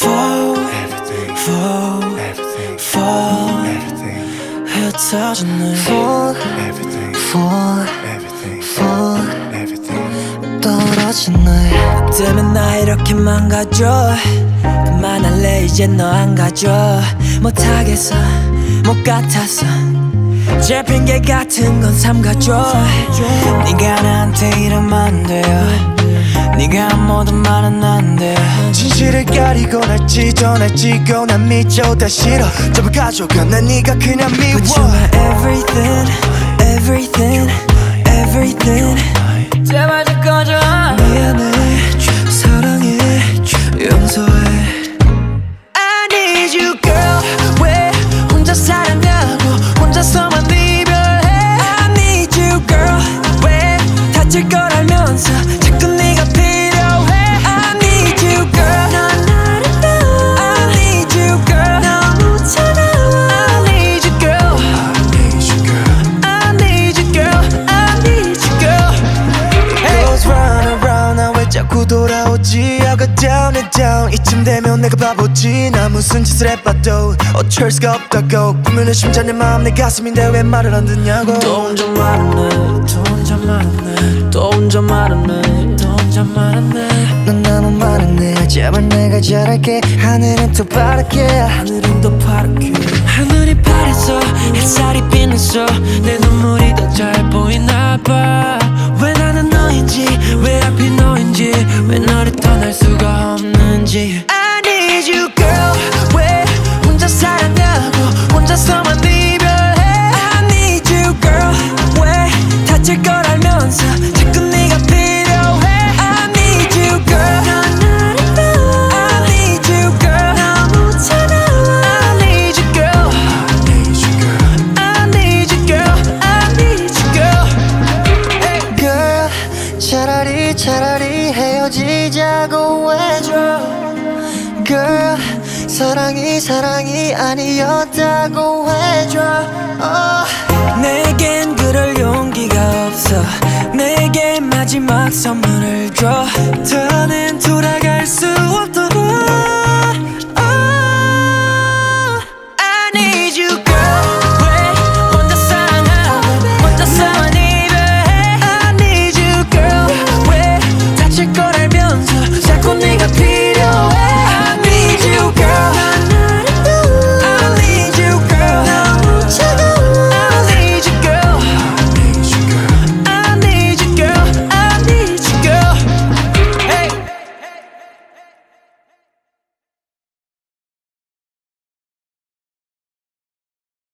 fall, everything, fall, everything, fall everything, 흩어지네 fall, everything, fall, everything, fall everything. 떨어지네. 너 때문에 나 이렇게 망가져. 그만할래 이제 너 안 가져. 못하겠어 못 같아서 제 핑계 같은 건 삼가줘. 네가 나한테 이러면 안 돼요. 네가 한 모든 말은 안 돼. 진실을 가리고 날 찢어내지고 난 미쳐 다 싫어. 전부 가져가 난 네가 그냥 미워. But you're my everything, everything, everything. 제발 좀 꺼져. 미안해, 사랑해, 용서해. I need you girl. 왜 혼자 살았냐고 혼자서만 이별해. I need you girl. 왜 다칠 걸 알면서 자꾸 네가 필요해. I need you girl. 넌 나를 봐. I need you girl. 너무 차가워. I need you girl. I need you girl. I need you girl. Goes round and round 난 왜 자꾸 돌아오지. I go down and down 이쯤 되면 내가 바보지. 나 무슨 짓을 해봐도 어쩔 수가 없다고. 분명히 심장 내 마음 내 가슴인데 왜 말을 안 듣냐고. 또 혼자 말하네 또 혼자 말하네 또 혼자 말하네 또 혼자 말하네. 넌 너무 많았네. 제발 내가 잘할게. 하늘은 더 파랗게. 하늘은 더 파랗게. 하늘이 파래서 햇살이 빛나서 내 눈물이 더 잘 보이나 봐. 왜 나는 너인지 왜 하필 너인지 왜 너를 떠날 수가 없는지. I need you girl. 왜 혼자 살았냐고 혼자서만 이별해. I need you girl. 왜 다칠 걸 알면서 자꾸 네가 필요해. I need you girl. 넌 나를 봐. I need you girl. 너무 차가워. I need you girl. I need you girl. I need you girl. Girl, 차라리 헤어지자고 해줘. Girl, 사랑이 아니었다고 해줘. 내겐 그럴 용기가 없어. 내게 마지막 선물을 줘. 더는 돌아갈 수